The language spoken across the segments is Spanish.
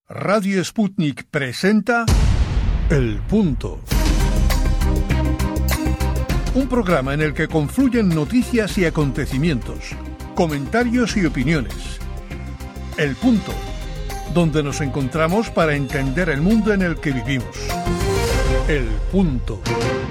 Radio Sputnik presenta El Punto. Un programa en el que confluyen noticias y acontecimientos, comentarios y opiniones. El Punto, donde nos encontramos para entender el mundo en el que vivimos. El Punto.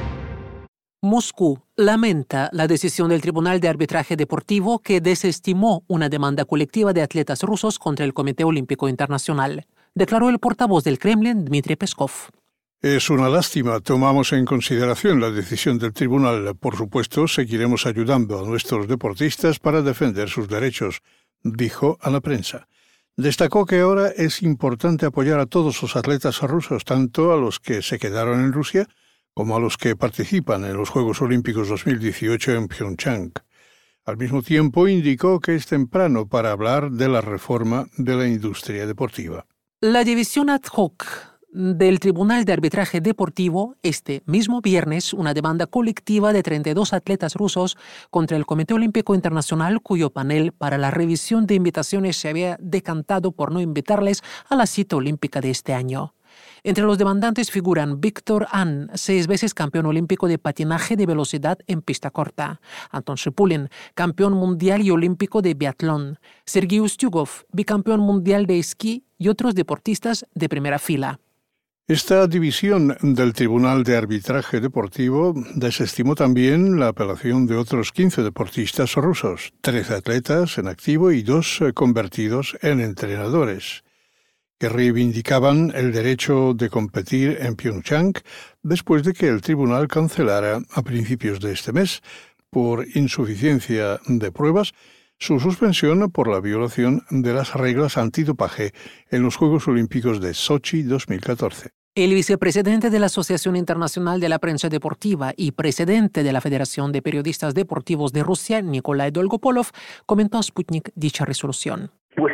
Moscú lamenta la decisión del Tribunal de Arbitraje Deportivo que desestimó una demanda colectiva de atletas rusos contra el Comité Olímpico Internacional, declaró el portavoz del Kremlin, Dmitry Peskov. Es una lástima. Tomamos en consideración la decisión del tribunal. Por supuesto, seguiremos ayudando a nuestros deportistas para defender sus derechos, dijo a la prensa. Destacó que ahora es importante apoyar a todos los atletas rusos, tanto a los que se quedaron en Rusia como a los que participan en los Juegos Olímpicos 2018 en Pyeongchang. Al mismo tiempo, indicó que es temprano para hablar de la reforma de la industria deportiva. La división ad hoc del Tribunal de Arbitraje Deportivo, este mismo viernes, una demanda colectiva de 32 atletas rusos contra el Comité Olímpico Internacional, cuyo panel para la revisión de invitaciones se había decantado por no invitarles a la cita olímpica de este año. Entre los demandantes figuran Viktor An, 6 veces campeón olímpico de patinaje de velocidad en pista corta; Anton Shipulin, campeón mundial y olímpico de biatlón; Sergei Ustyugov, bicampeón mundial de esquí, y otros deportistas de primera fila. Esta división del Tribunal de Arbitraje Deportivo desestimó también la apelación de otros 15 deportistas rusos, 13 atletas en activo y 2 convertidos en entrenadores, que reivindicaban el derecho de competir en Pyeongchang después de que el tribunal cancelara a principios de este mes, por insuficiencia de pruebas, su suspensión por la violación de las reglas antidopaje en los Juegos Olímpicos de Sochi 2014. El vicepresidente de la Asociación Internacional de la Prensa Deportiva y presidente de la Federación de Periodistas Deportivos de Rusia, Nikolai Dolgopolov, comentó a Sputnik dicha resolución.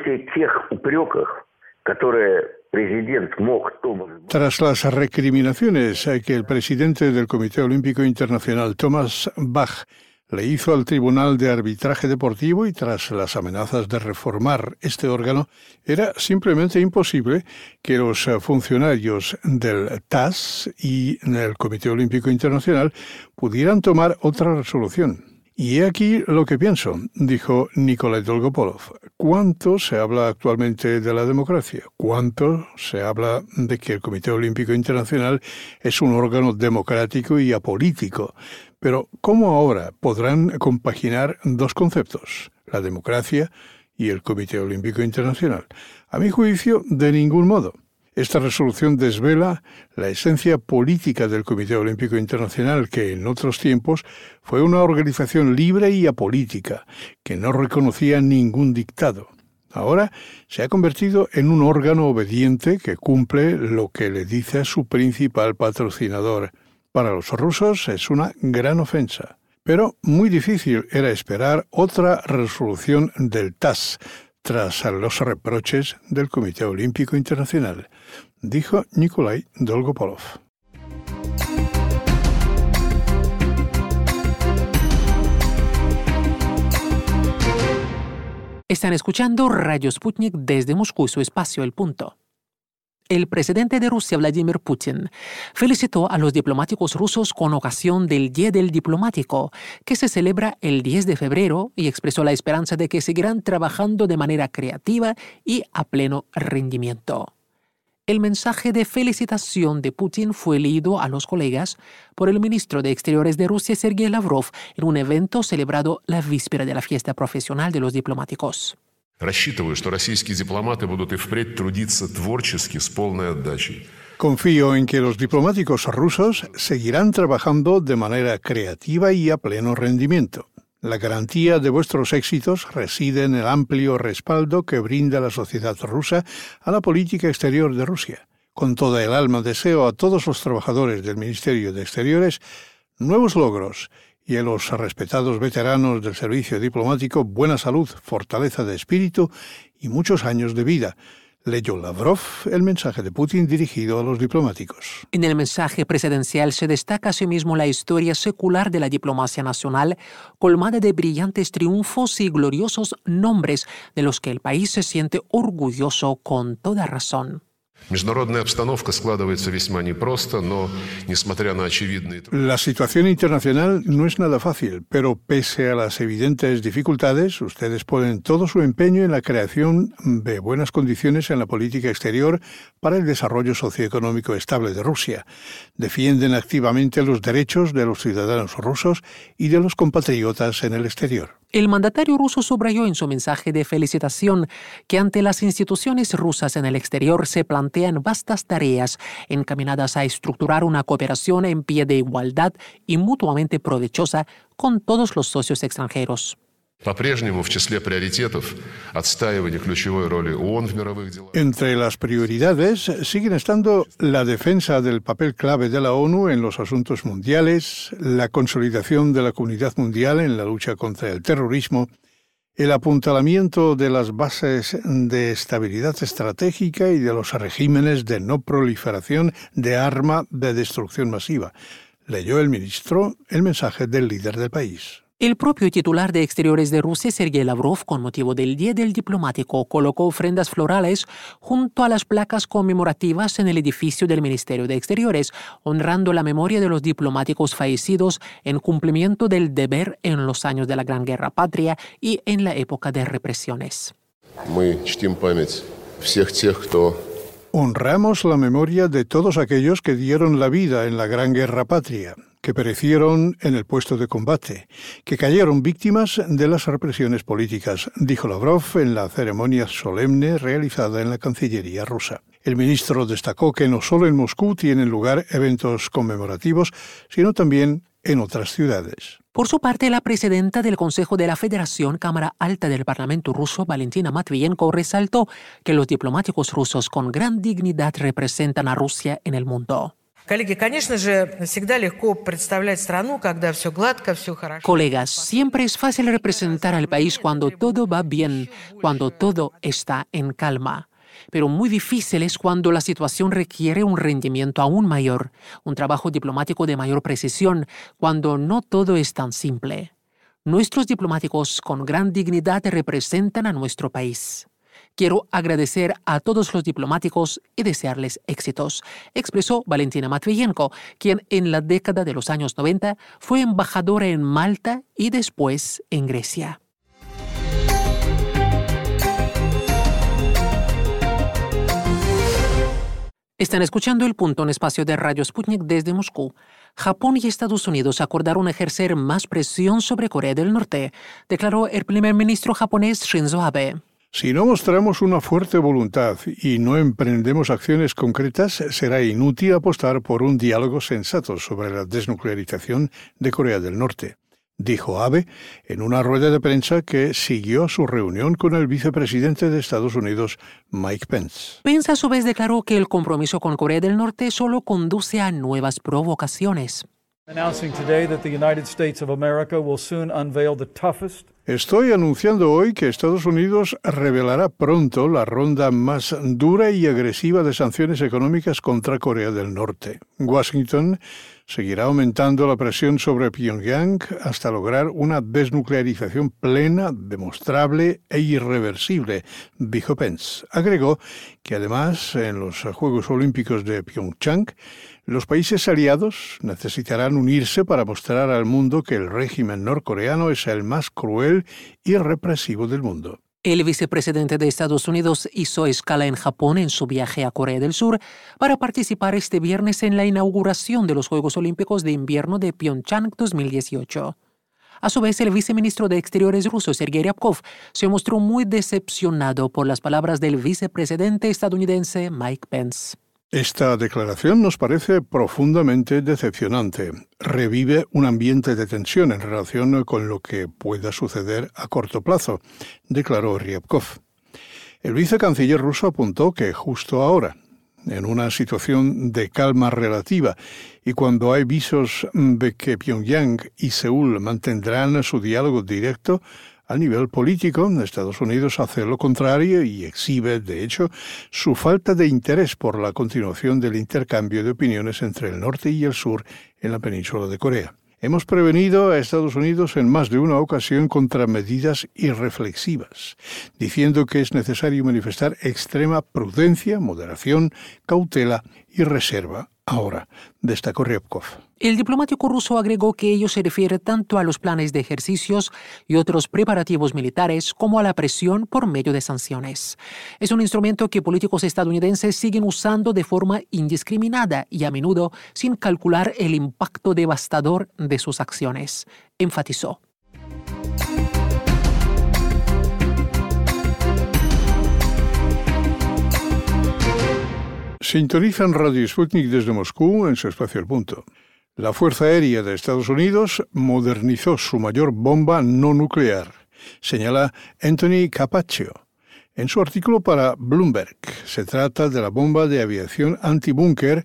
Tras las recriminaciones que el presidente del Comité Olímpico Internacional, Thomas Bach, le hizo al Tribunal de Arbitraje Deportivo y tras las amenazas de reformar este órgano, era simplemente imposible que los funcionarios del TAS y del Comité Olímpico Internacional pudieran tomar otra resolución. Y he aquí lo que pienso, dijo Nikolai Dolgopolov. ¿Cuánto se habla actualmente de la democracia? ¿Cuánto se habla de que el Comité Olímpico Internacional es un órgano democrático y apolítico? Pero ¿cómo ahora podrán compaginar dos conceptos, la democracia y el Comité Olímpico Internacional? A mi juicio, de ningún modo. Esta resolución desvela la esencia política del Comité Olímpico Internacional, que en otros tiempos fue una organización libre y apolítica, que no reconocía ningún dictado. Ahora se ha convertido en un órgano obediente que cumple lo que le dice a su principal patrocinador. Para los rusos es una gran ofensa, pero muy difícil era esperar otra resolución del TAS, tras los reproches del Comité Olímpico Internacional, dijo Nikolai Dolgopolov. Están escuchando Radio Sputnik desde Moscú, su espacio El Punto. El presidente de Rusia, Vladimir Putin, felicitó a los diplomáticos rusos con ocasión del Día del Diplomático, que se celebra el 10 de febrero, y expresó la esperanza de que seguirán trabajando de manera creativa y a pleno rendimiento. El mensaje de felicitación de Putin fue leído a los colegas por el ministro de Exteriores de Rusia, Sergei Lavrov, en un evento celebrado la víspera de la fiesta profesional de los diplomáticos. Рассчитываю, что российские дипломаты будут и впредь трудиться творчески с полной отдачей. Confío en que los diplomáticos rusos seguirán trabajando de manera creativa y a pleno rendimiento. La garantía de vuestros éxitos reside en el amplio respaldo que brinda la sociedad rusa a la política exterior de Rusia. Con toda el alma deseo a todos los trabajadores del Ministerio de Exteriores nuevos logros y a los respetados veteranos del servicio diplomático buena salud, fortaleza de espíritu y muchos años de vida. Leyó Lavrov el mensaje de Putin dirigido a los diplomáticos. En el mensaje presidencial se destaca asimismo la historia secular de la diplomacia nacional, colmada de brillantes triunfos y gloriosos nombres de los que el país se siente orgulloso con toda razón. Международная обстановка складывается весьма непросто, но, несмотря на очевидные трудности... La situación internacional no es nada fácil, pero pese a las evidentes dificultades, ustedes ponen todo su empeño en la creación de buenas condiciones en la política exterior para el desarrollo socioeconómico estable de Rusia. Defienden activamente los derechos de los ciudadanos rusos y de los compatriotas en el exterior. El mandatario ruso subrayó en su mensaje de felicitación que ante las instituciones rusas en el exterior se plantean vastas tareas encaminadas a estructurar una cooperación en pie de igualdad y mutuamente provechosa con todos los socios extranjeros. По-прежнему в числе приоритетов отстаивание ключевой роли ООН в мировых делах. Entre las prioridades siguen estando la defensa del papel clave de la ONU en los asuntos mundiales, la consolidación de la comunidad mundial en la lucha contra el terrorismo, el apuntalamiento de las bases de estabilidad estratégica y de los regímenes de no proliferación de arma de destrucción masiva. Leyó el ministro el mensaje del líder del país. El propio titular de Exteriores de Rusia, Sergei Lavrov, con motivo del Día del Diplomático, colocó ofrendas florales junto a las placas conmemorativas en el edificio del Ministerio de Exteriores, honrando la memoria de los diplomáticos fallecidos en cumplimiento del deber en los años de la Gran Guerra Patria y en la época de represiones. Мы чтим память всех тех, кто... Honramos la memoria de todos aquellos que dieron la vida en la Gran Guerra Patria, que perecieron en el puesto de combate, que cayeron víctimas de las represiones políticas, dijo Lavrov en la ceremonia solemne realizada en la Cancillería rusa. El ministro destacó que no solo en Moscú tienen lugar eventos conmemorativos, sino también en otras ciudades. Por su parte, la presidenta del Consejo de la Federación, Cámara Alta del Parlamento ruso, Valentina Matviyenko, resaltó que los diplomáticos rusos con gran dignidad representan a Rusia en el mundo. Colegas, siempre es fácil representar al país cuando todo va bien, cuando todo está en calma. Pero muy difícil es cuando la situación requiere un rendimiento aún mayor, un trabajo diplomático de mayor precisión, cuando no todo es tan simple. Nuestros diplomáticos con gran dignidad representan a nuestro país. Quiero agradecer a todos los diplomáticos y desearles éxitos, expresó Valentina Matviyenko, quien en la década de los años 90 fue embajadora en Malta y después en Grecia. Están escuchando El Punto, un espacio de Radio Sputnik desde Moscú. Japón y Estados Unidos acordaron ejercer más presión sobre Corea del Norte, declaró el primer ministro japonés Shinzo Abe. Si no mostramos una fuerte voluntad y no emprendemos acciones concretas, será inútil apostar por un diálogo sensato sobre la desnuclearización de Corea del Norte, dijo Abe en una rueda de prensa que siguió su reunión con el vicepresidente de Estados Unidos, Mike Pence. Pence a su vez declaró que el compromiso con Corea del Norte solo conduce a nuevas provocaciones. Estoy anunciando hoy que Estados Unidos revelará pronto la ronda más dura y agresiva de sanciones económicas contra Corea del Norte. Washington seguirá aumentando la presión sobre Pyongyang hasta lograr una desnuclearización plena, demostrable e irreversible, dijo Pence. Agregó que además en los Juegos Olímpicos de Pyeongchang, los países aliados necesitarán unirse para mostrar al mundo que el régimen norcoreano es el más cruel y represivo del mundo. El vicepresidente de Estados Unidos hizo escala en Japón en su viaje a Corea del Sur para participar este viernes en la inauguración de los Juegos Olímpicos de Invierno de Pyeongchang 2018. A su vez, el viceministro de Exteriores ruso, Sergei Ryabkov, se mostró muy decepcionado por las palabras del vicepresidente estadounidense Mike Pence. Esta declaración nos parece profundamente decepcionante. Revive un ambiente de tensión en relación con lo que pueda suceder a corto plazo, declaró Ryabkov. El vicecanciller ruso apuntó que justo ahora, en una situación de calma relativa y cuando hay visos de que Pyongyang y Seúl mantendrán su diálogo directo, a nivel político, Estados Unidos hace lo contrario y exhibe, de hecho, su falta de interés por la continuación del intercambio de opiniones entre el norte y el sur en la península de Corea. Hemos prevenido a Estados Unidos en más de una ocasión contra medidas irreflexivas, diciendo que es necesario manifestar extrema prudencia, moderación, cautela y reserva. Ahora, destacó Ryabkov. El diplomático ruso agregó que ello se refiere tanto a los planes de ejercicios y otros preparativos militares como a la presión por medio de sanciones. Es un instrumento que políticos estadounidenses siguen usando de forma indiscriminada y a menudo sin calcular el impacto devastador de sus acciones, enfatizó. Sintonizan Radio Sputnik desde Moscú en su espacio El Punto. La Fuerza Aérea de Estados Unidos modernizó su mayor bomba no nuclear, señala Anthony Capaccio. En su artículo para Bloomberg, se trata de la bomba de aviación antibúnker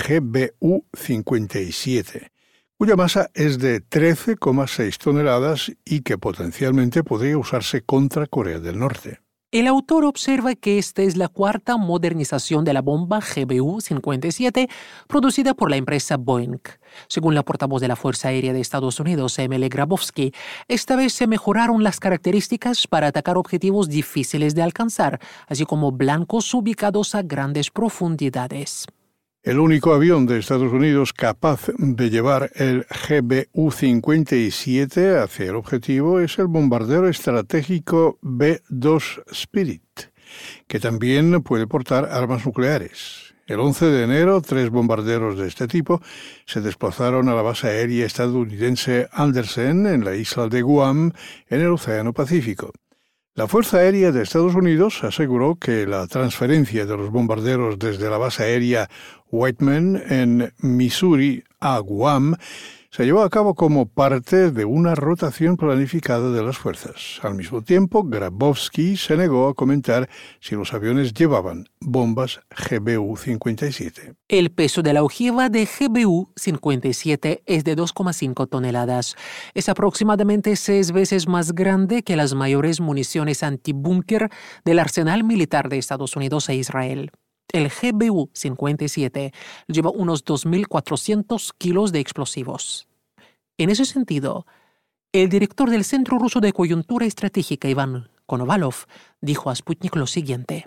GBU-57, cuya masa es de 13,6 toneladas y que potencialmente podría usarse contra Corea del Norte. El autor observa que esta es la cuarta modernización de la bomba GBU-57 producida por la empresa Boeing. Según la portavoz de la Fuerza Aérea de Estados Unidos, Emily Grabowski, esta vez se mejoraron las características para atacar objetivos difíciles de alcanzar, así como blancos ubicados a grandes profundidades. El único avión de Estados Unidos capaz de llevar el GBU-57 hacia el objetivo es el bombardero estratégico B-2 Spirit, que también puede portar armas nucleares. El 11 de enero, 3 bombarderos de este tipo se desplazaron a la base aérea estadounidense Andersen en la isla de Guam, en el Océano Pacífico. La Fuerza Aérea de Estados Unidos aseguró que la transferencia de los bombarderos desde la base aérea Whiteman en Missouri a Guam se llevó a cabo como parte de una rotación planificada de las fuerzas. Al mismo tiempo, Grabowski se negó a comentar si los aviones llevaban bombas GBU-57. El peso de la ojiva de GBU-57 es de 2,5 toneladas. Es aproximadamente 6 veces más grande que las mayores municiones antibúnker del arsenal militar de Estados Unidos e Israel. El GBU-57 lleva unos 2.400 kilos de explosivos. En ese sentido, el director del Centro Ruso de Coyuntura Estratégica, Iván Konovalov, dijo a Sputnik lo siguiente.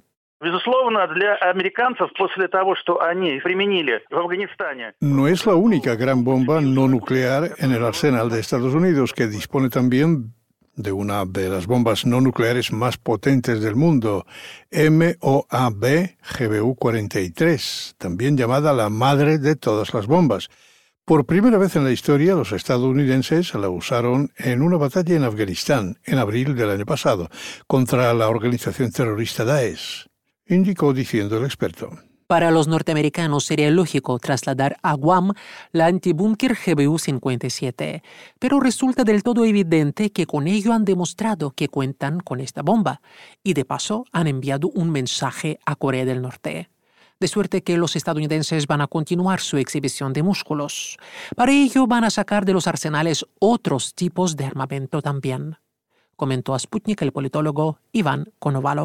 No es la única gran bomba no nuclear en el arsenal de Estados Unidos, que dispone también de una de las bombas no nucleares más potentes del mundo, MOAB GBU-43, también llamada la madre de todas las bombas. Por primera vez en la historia, los estadounidenses la usaron en una batalla en Afganistán, en abril del año pasado, contra la organización terrorista Daesh, indicó diciendo el experto. Para los norteamericanos sería lógico trasladar a Guam la antibúnker GBU-57, pero resulta del todo evidente que con ello han demostrado que cuentan con esta bomba y de paso han enviado un mensaje a Corea del Norte. De suerte que los estadounidenses van a continuar su exhibición de músculos. Para ello van a sacar de los arsenales otros tipos de armamento también, comentó a Sputnik el politólogo Iván Konovalov.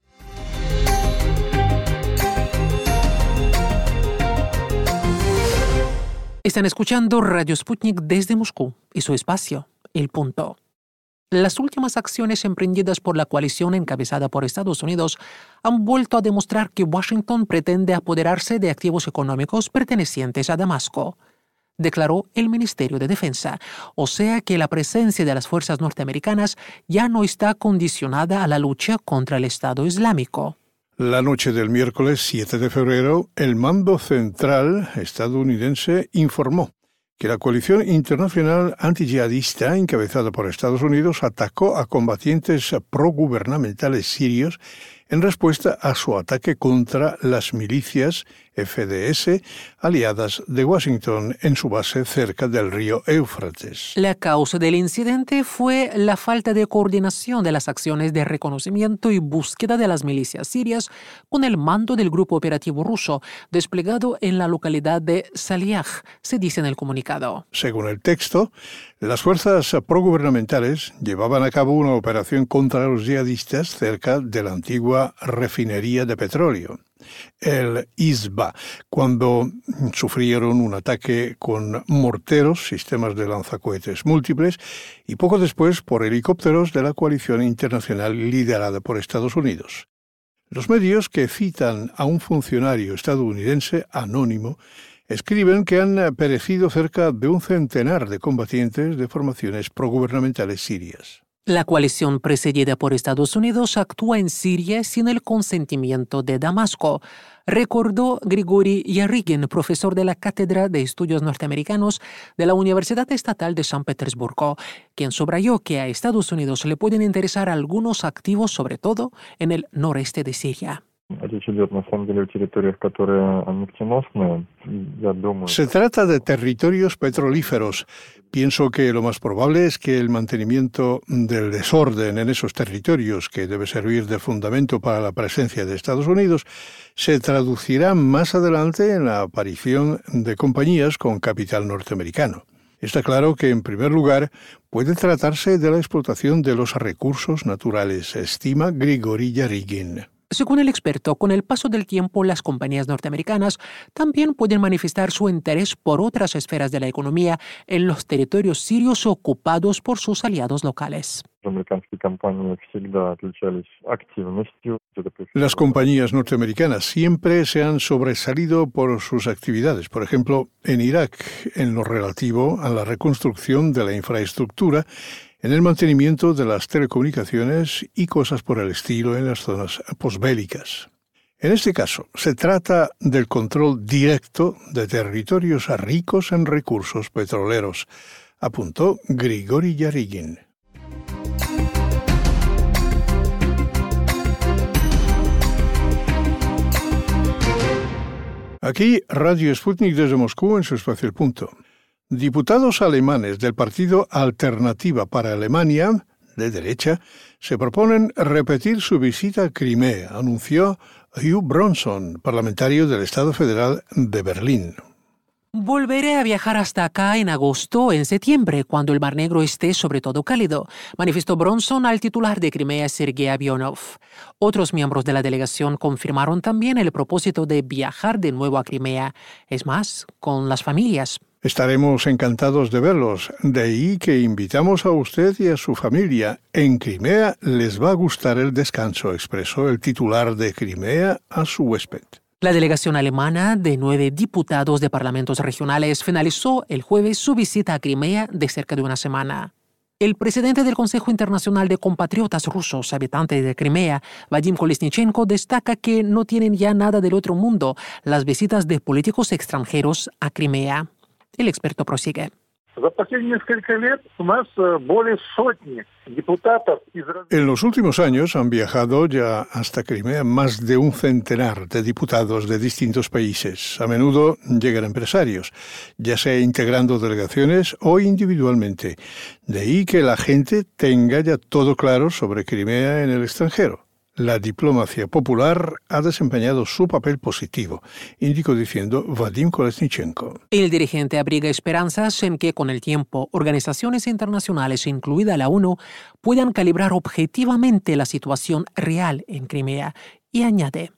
Están escuchando Radio Sputnik desde Moscú y su espacio, El Punto. Las últimas acciones emprendidas por la coalición encabezada por Estados Unidos han vuelto a demostrar que Washington pretende apoderarse de activos económicos pertenecientes a Damasco, declaró el Ministerio de Defensa, o sea que la presencia de las fuerzas norteamericanas ya no está condicionada a la lucha contra el Estado Islámico. La noche del miércoles 7 de febrero, el mando central estadounidense informó que la coalición internacional antiyihadista encabezada por Estados Unidos atacó a combatientes progubernamentales sirios en respuesta a su ataque contra las milicias FDS aliadas de Washington en su base cerca del río Éufrates. La causa del incidente fue la falta de coordinación de las acciones de reconocimiento y búsqueda de las milicias sirias con el mando del grupo operativo ruso desplegado en la localidad de Saliaj, se dice en el comunicado. Según el texto, las fuerzas progubernamentales llevaban a cabo una operación contra los yihadistas cerca de la antigua refinería de petróleo. el Izba, cuando sufrieron un ataque con morteros, sistemas de lanzacohetes múltiples, y poco después por helicópteros de la coalición internacional liderada por Estados Unidos. Los medios que citan a un funcionario estadounidense anónimo escriben que han perecido cerca de un centenar de combatientes de formaciones progubernamentales sirias. La coalición presidida por Estados Unidos actúa en Siria sin el consentimiento de Damasco, recordó Grigori Yarygin, profesor de la Cátedra de Estudios Norteamericanos de la Universidad Estatal de San Petersburgo, quien subrayó que a Estados Unidos le pueden interesar algunos activos, sobre todo en el noreste de Siria. Se trata de territorios petrolíferos. Pienso que lo más probable es que el mantenimiento del desorden en esos territorios, que debe servir de fundamento para la presencia de Estados Unidos, se traducirá más adelante en la aparición de compañías con capital norteamericano. Está claro que, en primer lugar, puede tratarse de la explotación de los recursos naturales, estima Grigori Yarygin. Según el experto, con el paso del tiempo, las compañías norteamericanas también pueden manifestar su interés por otras esferas de la economía en los territorios sirios ocupados por sus aliados locales. Las compañías norteamericanas siempre se han sobresalido por sus actividades, por ejemplo, en Irak, en lo relativo a la reconstrucción de la infraestructura, en el mantenimiento de las telecomunicaciones y cosas por el estilo en las zonas posbélicas. En este caso, se trata del control directo de territorios ricos en recursos petroleros, apuntó Grigori Yarygin. Aquí, Radio Sputnik desde Moscú en su espacio El Punto. Diputados alemanes del partido Alternativa para Alemania, de derecha, se proponen repetir su visita a Crimea, anunció Hugh Bronson, parlamentario del Estado Federal de Berlín. Volveré a viajar hasta acá en agosto o en septiembre, cuando el Mar Negro esté sobre todo cálido, manifestó Bronson al titular de Crimea, Sergei Avionov. Otros miembros de la delegación confirmaron también el propósito de viajar de nuevo a Crimea, es más, con las familias. Estaremos encantados de verlos, de ahí que invitamos a usted y a su familia. En Crimea les va a gustar el descanso, expresó el titular de Crimea a su huésped. La delegación alemana de 9 diputados de parlamentos regionales finalizó el jueves su visita a Crimea de cerca de una semana. El presidente del Consejo Internacional de Compatriotas Rusos, habitante de Crimea, Vadim Kolesnichenko, destaca que no tienen ya nada del otro mundo las visitas de políticos extranjeros a Crimea. El experto prosigue. En los últimos años han viajado ya hasta Crimea más de un centenar de diputados de distintos países. A menudo llegan empresarios, ya sea integrando delegaciones o individualmente. De ahí que la gente tenga ya todo claro sobre Crimea en el extranjero. La diplomacia popular ha desempeñado su papel positivo, indicó diciendo Vadim Kolesnichenko. El dirigente abriga esperanzas en que con el tiempo organizaciones internacionales, incluida la ONU, puedan calibrar objetivamente la situación real en Crimea y añade: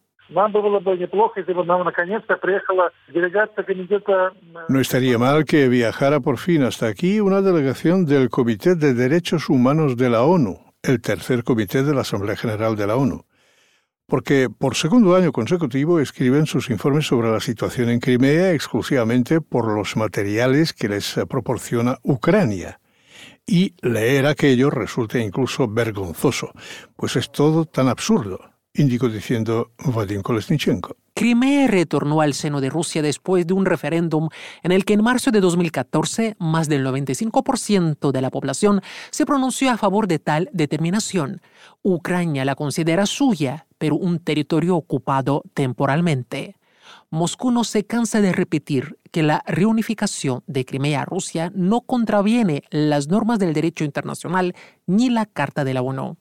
no estaría mal que viajara por fin hasta aquí una delegación del Comité de Derechos Humanos de la ONU, el tercer comité de la Asamblea General de la ONU, porque por segundo año consecutivo escriben sus informes sobre la situación en Crimea exclusivamente por los materiales que les proporciona Ucrania. Y leer aquello resulta incluso vergonzoso, pues es todo tan absurdo, indicó diciendo Vadim Kolesnichenko. Crimea retornó al seno de Rusia después de un referéndum en el que en marzo de 2014 más del 95% de la población se pronunció a favor de tal determinación. Ucrania la considera suya, pero un territorio ocupado temporalmente. Moscú no se cansa de repetir que la reunificación de Crimea a Rusia no contraviene las normas del derecho internacional ni la Carta de la ONU.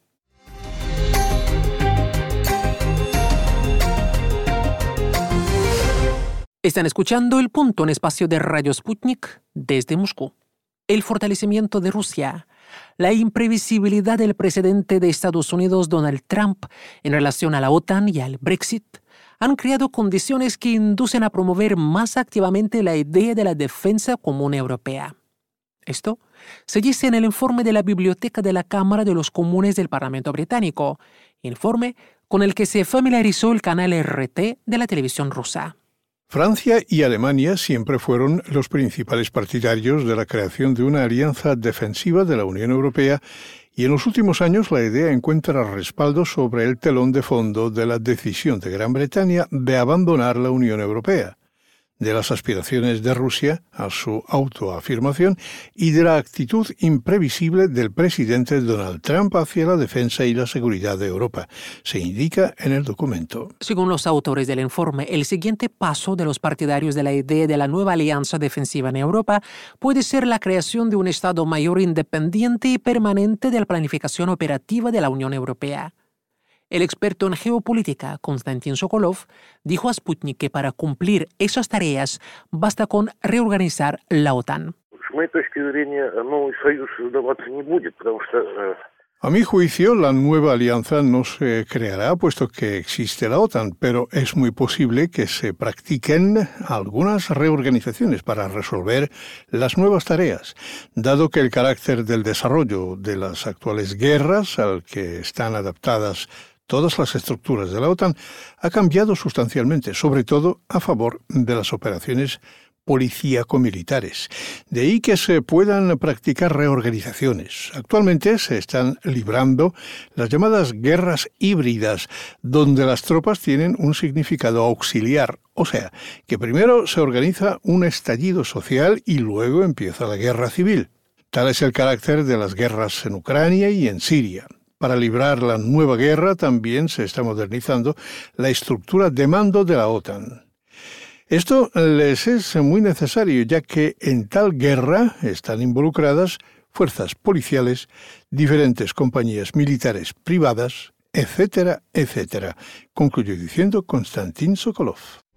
Están escuchando El Punto, en espacio de Radio Sputnik desde Moscú. El fortalecimiento de Rusia, la imprevisibilidad del presidente de Estados Unidos, Donald Trump, en relación a la OTAN y al Brexit, han creado condiciones que inducen a promover más activamente la idea de la defensa común europea. Esto se dice en el informe de la Biblioteca de la Cámara de los Comunes del Parlamento británico, informe con el que se familiarizó el canal RT de la televisión rusa. Francia y Alemania siempre fueron los principales partidarios de la creación de una alianza defensiva de la Unión Europea y en los últimos años la idea encuentra respaldo sobre el telón de fondo de la decisión de Gran Bretaña de abandonar la Unión Europea, de las aspiraciones de Rusia a su autoafirmación y de la actitud imprevisible del presidente Donald Trump hacia la defensa y la seguridad de Europa, se indica en el documento. Según los autores del informe, el siguiente paso de los partidarios de la idea de la nueva alianza defensiva en Europa puede ser la creación de un Estado Mayor independiente y permanente de la planificación operativa de la Unión Europea. El experto en geopolítica, Konstantin Sokolov, dijo a Sputnik que para cumplir esas tareas basta con reorganizar la OTAN. A mi juicio, la nueva alianza no se creará puesto que existe la OTAN, pero es muy posible que se practiquen algunas reorganizaciones para resolver las nuevas tareas, dado que el carácter del desarrollo de las actuales guerras al que están adaptadas todas las estructuras de la OTAN ha cambiado sustancialmente, sobre todo a favor de las operaciones policíaco-militares. De ahí que se puedan practicar reorganizaciones. Actualmente se están librando las llamadas guerras híbridas, donde las tropas tienen un significado auxiliar, o sea, que primero se organiza un estallido social y luego empieza la guerra civil. Tal es el carácter de las guerras en Ucrania y en Siria. Para librar la nueva guerra también se está modernizando la estructura de mando de la OTAN. Esto les es muy necesario, ya que en tal guerra están involucradas fuerzas policiales, diferentes compañías militares privadas, etcétera, etcétera, concluyó diciendo Konstantin Sokolov.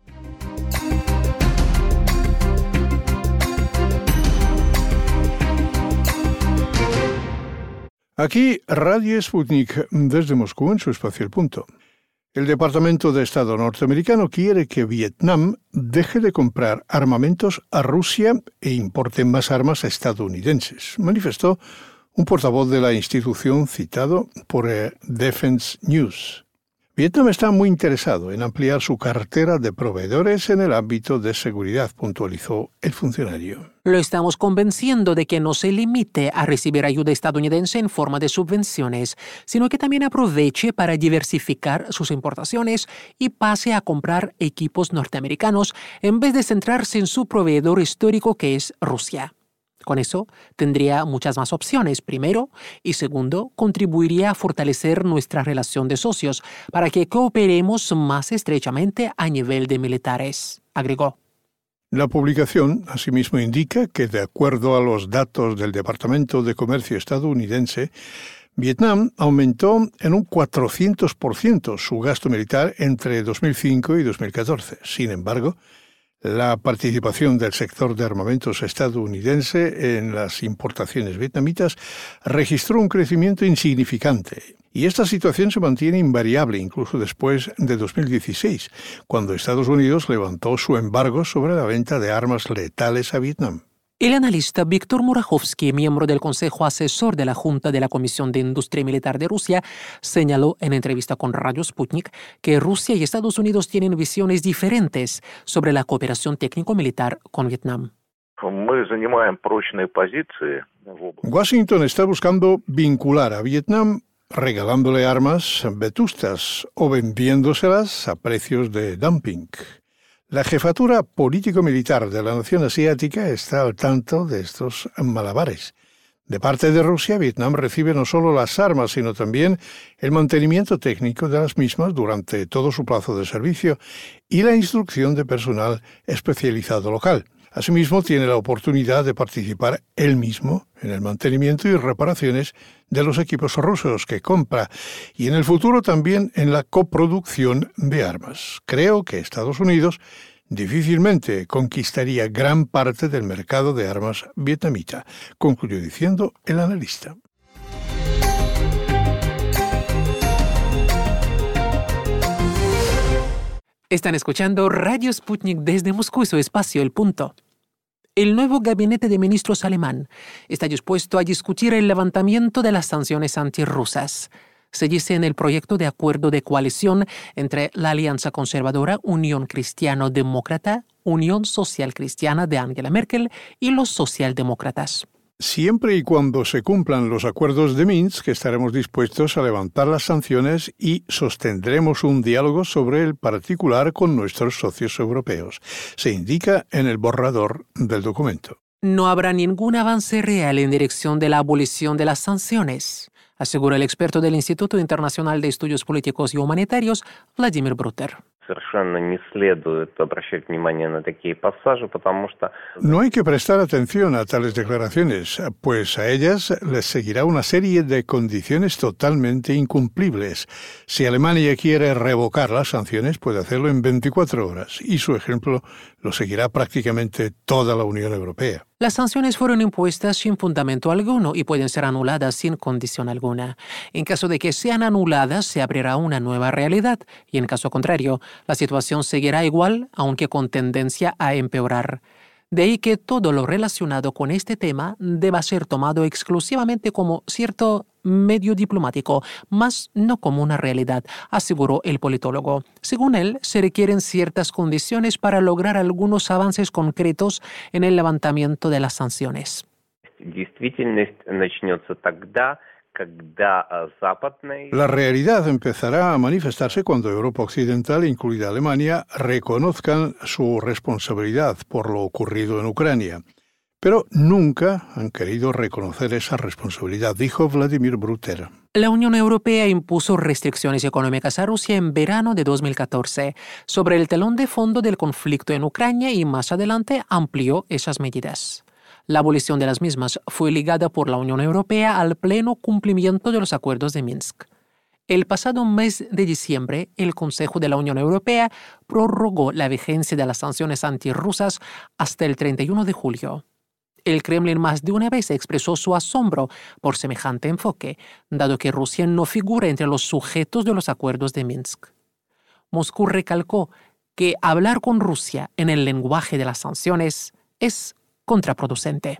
Aquí Radio Sputnik desde Moscú en su espacio El Punto. El Departamento de Estado norteamericano quiere que Vietnam deje de comprar armamentos a Rusia e importe más armas estadounidenses, manifestó un portavoz de la institución citado por Defense News. Vietnam está muy interesado en ampliar su cartera de proveedores en el ámbito de seguridad, puntualizó el funcionario. Lo estamos convenciendo de que no se limite a recibir ayuda estadounidense en forma de subvenciones, sino que también aproveche para diversificar sus importaciones y pase a comprar equipos norteamericanos en vez de centrarse en su proveedor histórico que es Rusia. Con eso, tendría muchas más opciones, primero, y segundo, contribuiría a fortalecer nuestra relación de socios para que cooperemos más estrechamente a nivel de militares, agregó. La publicación, asimismo, indica que, de acuerdo a los datos del Departamento de Comercio estadounidense, Vietnam aumentó en un 400% su gasto militar entre 2005 y 2014. Sin embargo, la participación del sector de armamentos estadounidense en las importaciones vietnamitas registró un crecimiento insignificante. Y esta situación se mantiene invariable incluso después de 2016, cuando Estados Unidos levantó su embargo sobre la venta de armas letales a Vietnam. El analista Víctor Murajovsky, miembro del Consejo Asesor de la Junta de la Comisión de Industria Militar de Rusia, señaló en entrevista con Radio Sputnik que Rusia y Estados Unidos tienen visiones diferentes sobre la cooperación técnico-militar con Vietnam. Washington está buscando vincular a Vietnam regalándole armas vetustas o vendiéndoselas a precios de dumping. La jefatura político-militar de la nación asiática está al tanto de estos malabares. De parte de Rusia, Vietnam recibe no solo las armas, sino también el mantenimiento técnico de las mismas durante todo su plazo de servicio y la instrucción de personal especializado local. Asimismo, tiene la oportunidad de participar él mismo en el mantenimiento y reparaciones de los equipos rusos que compra y en el futuro también en la coproducción de armas. Creo que Estados Unidos difícilmente conquistaría gran parte del mercado de armas vietnamita, concluyó diciendo el analista. Están escuchando Radio Sputnik desde Moscú y su espacio El Punto. El nuevo gabinete de ministros alemán está dispuesto a discutir el levantamiento de las sanciones antirrusas. Se dice en el proyecto de acuerdo de coalición entre la Alianza Conservadora Unión Cristiano-Demócrata, Unión Social Cristiana de Angela Merkel y los socialdemócratas. Siempre y cuando se cumplan los acuerdos de Minsk, estaremos dispuestos a levantar las sanciones y sostendremos un diálogo sobre el particular con nuestros socios europeos. Se indica en el borrador del documento. No habrá ningún avance real en dirección de la abolición de las sanciones, asegura el experto del Instituto Internacional de Estudios Políticos y Humanitarios, Vladimir Bruter. No hay que prestar atención a tales declaraciones, pues a ellas les seguirá una serie de condiciones totalmente incumplibles. Si Alemania quiere revocar las sanciones, puede hacerlo en 24 horas, y su ejemplo lo seguirá prácticamente toda la Unión Europea. Las sanciones fueron impuestas sin fundamento alguno y pueden ser anuladas sin condición alguna. En caso de que sean anuladas, se abrirá una nueva realidad y, en caso contrario, la situación seguirá igual, aunque con tendencia a empeorar. De ahí que todo lo relacionado con este tema deba ser tomado exclusivamente como cierto medio diplomático, más no como una realidad, aseguró el politólogo. Según él, se requieren ciertas condiciones para lograr algunos avances concretos en el levantamiento de las sanciones. La realidad empezará a manifestarse cuando Europa Occidental, incluida Alemania, reconozcan su responsabilidad por lo ocurrido en Ucrania. Pero nunca han querido reconocer esa responsabilidad, dijo Vladimir Bruter. La Unión Europea impuso restricciones económicas a Rusia en verano de 2014 sobre el telón de fondo del conflicto en Ucrania y más adelante amplió esas medidas. La abolición de las mismas fue ligada por la Unión Europea al pleno cumplimiento de los acuerdos de Minsk. El pasado mes de diciembre, el Consejo de la Unión Europea prorrogó la vigencia de las sanciones antirrusas hasta el 31 de julio. El Kremlin más de una vez expresó su asombro por semejante enfoque, dado que Rusia no figura entre los sujetos de los acuerdos de Minsk. Moscú recalcó que hablar con Rusia en el lenguaje de las sanciones es contraproducente.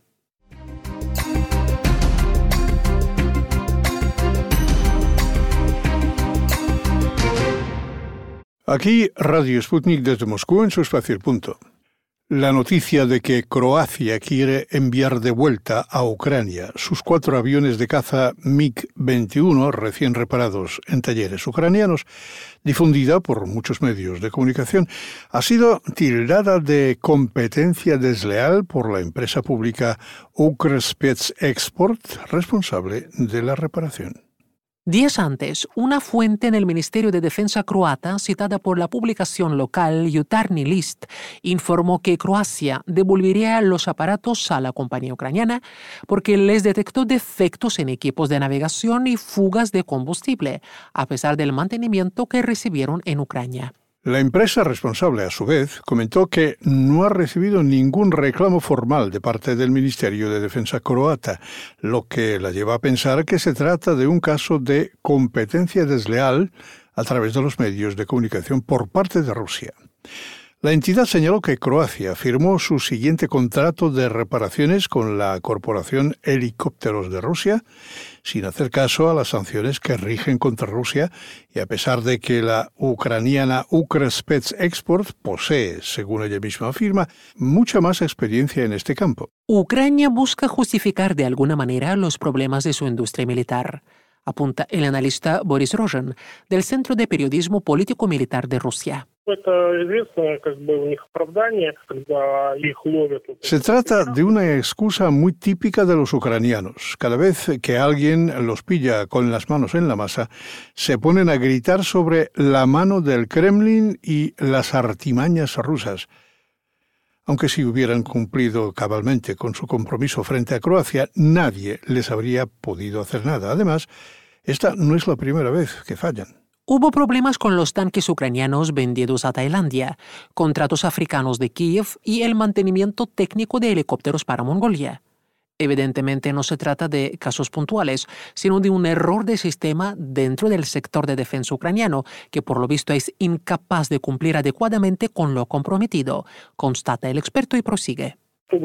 Aquí Radio Sputnik desde Moscú en su espacio El Punto. La noticia de que Croacia quiere enviar de vuelta a Ucrania sus 4 aviones de caza MiG-21 recién reparados en talleres ucranianos, difundida por muchos medios de comunicación, ha sido tildada de competencia desleal por la empresa pública Ukrsspecexport, responsable de la reparación. Días antes, una fuente en el Ministerio de Defensa croata, citada por la publicación local Jutarnji List, informó que Croacia devolvería los aparatos a la compañía ucraniana porque les detectó defectos en equipos de navegación y fugas de combustible, a pesar del mantenimiento que recibieron en Ucrania. La empresa responsable, a su vez, comentó que no ha recibido ningún reclamo formal de parte del Ministerio de Defensa croata, lo que la lleva a pensar que se trata de un caso de competencia desleal a través de los medios de comunicación por parte de Rusia. La entidad señaló que Croacia firmó su siguiente contrato de reparaciones con la Corporación Helicópteros de Rusia, sin hacer caso a las sanciones que rigen contra Rusia, y a pesar de que la ucraniana Ukrsspecexport posee, según ella misma afirma, mucha más experiencia en este campo. Ucrania busca justificar de alguna manera los problemas de su industria militar, apunta el analista Boris Rozhin, del Centro de Periodismo Político-Militar de Rusia. Se trata de una excusa muy típica de los ucranianos. Cada vez que alguien los pilla con las manos en la masa, se ponen a gritar sobre la mano del Kremlin y las artimañas rusas. Aunque si hubieran cumplido cabalmente con su compromiso frente a Croacia, nadie les habría podido hacer nada. Además, esta no es la primera vez que fallan. Hubo problemas con los tanques ucranianos vendidos a Tailandia, contratos africanos de Kiev y el mantenimiento técnico de helicópteros para Mongolia. Evidentemente no se trata de casos puntuales, sino de un error de sistema dentro del sector de defensa ucraniano, que por lo visto es incapaz de cumplir adecuadamente con lo comprometido, constata el experto y prosigue.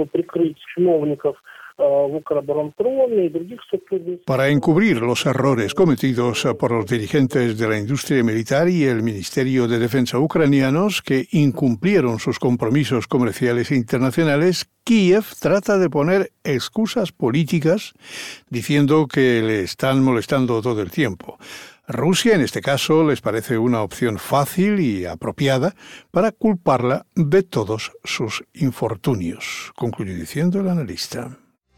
Para encubrir los errores cometidos por los dirigentes de la industria militar y el Ministerio de Defensa ucranianos que incumplieron sus compromisos comerciales internacionales, Kiev trata de poner excusas políticas diciendo que le están molestando todo el tiempo. Rusia, en este caso, les parece una opción fácil y apropiada para culparla de todos sus infortunios, concluye diciendo el analista.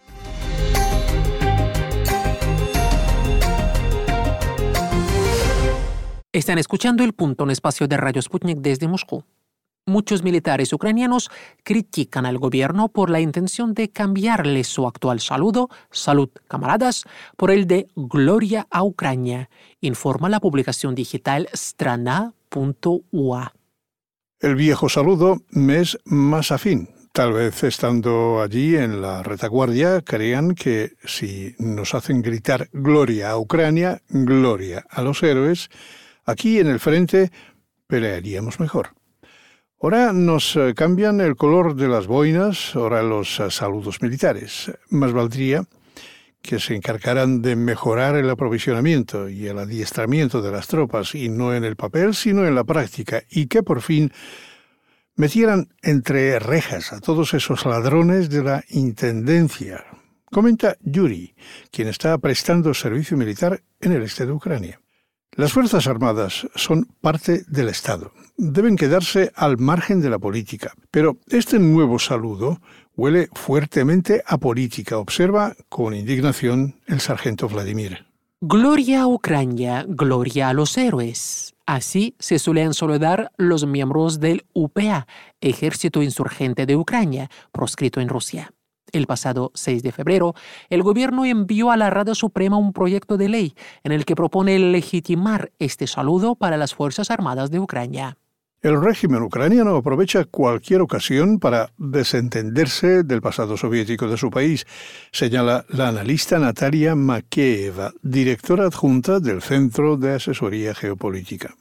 Están escuchando El Punto, un espacio de Radio Sputnik desde Moscú. Muchos militares ucranianos critican al gobierno por la intención de cambiarle su actual saludo, Salud camaradas, por el de Gloria a Ucrania, informa la publicación digital strana.ua. El viejo saludo me es más afín. Tal vez estando allí en la retaguardia crean que si nos hacen gritar Gloria a Ucrania, Gloria a los héroes, aquí en el frente pelearíamos mejor. Ahora nos cambian el color de las boinas, ahora los saludos militares. Más valdría que se encargaran de mejorar el aprovisionamiento y el adiestramiento de las tropas, y no en el papel, sino en la práctica, y que por fin metieran entre rejas a todos esos ladrones de la intendencia. Comenta Yuri, quien está prestando servicio militar en el este de Ucrania. Las Fuerzas Armadas son parte del Estado. Deben quedarse al margen de la política. Pero este nuevo saludo huele fuertemente a política, observa con indignación el sargento Vladimir. Gloria a Ucrania, gloria a los héroes. Así se suelen saludar los miembros del UPA, Ejército Insurgente de Ucrania, proscrito en Rusia. El pasado 6 de febrero, el gobierno envió a la Rada Suprema un proyecto de ley en el que propone legitimar este saludo para las Fuerzas Armadas de Ucrania. El régimen ucraniano aprovecha cualquier ocasión para desentenderse del pasado soviético de su país, señala la analista Natalia Makeeva, directora adjunta del Centro de Asesoría Geopolítica.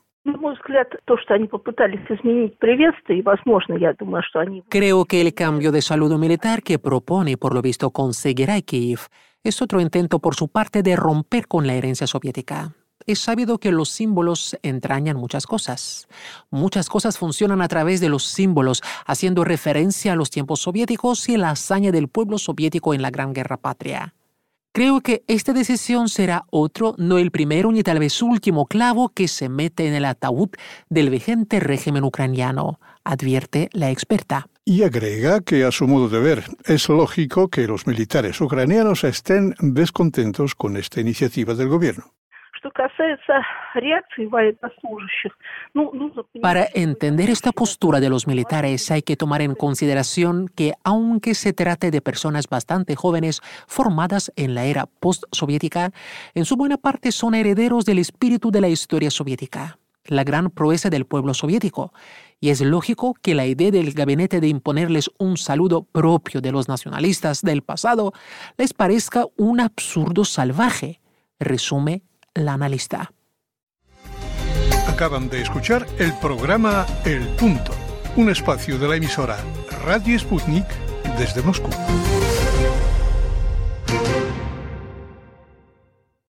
Creo que el cambio de saludo militar que propone, por lo visto, conseguirá Kiev es otro intento por su parte de romper con la herencia soviética. Es sabido que los símbolos entrañan muchas cosas. Muchas cosas funcionan a través de los símbolos, haciendo referencia a los tiempos soviéticos y la hazaña del pueblo soviético en la Gran Guerra Patria. Creo que esta decisión será otro, no el primero ni tal vez último clavo que se mete en el ataúd del vigente régimen ucraniano, advierte la experta. Y agrega que, a su modo de ver, es lógico que los militares ucranianos estén descontentos con esta iniciativa del gobierno. Para entender esta postura de los militares hay que tomar en consideración que, aunque se trate de personas bastante jóvenes formadas en la era post-soviética, en su buena parte son herederos del espíritu de la historia soviética, la gran proeza del pueblo soviético, y es lógico que la idea del gabinete de imponerles un saludo propio de los nacionalistas del pasado les parezca un absurdo salvaje, resume la analista. Acaban de escuchar el programa El Punto, un espacio de la emisora Radio Sputnik desde Moscú.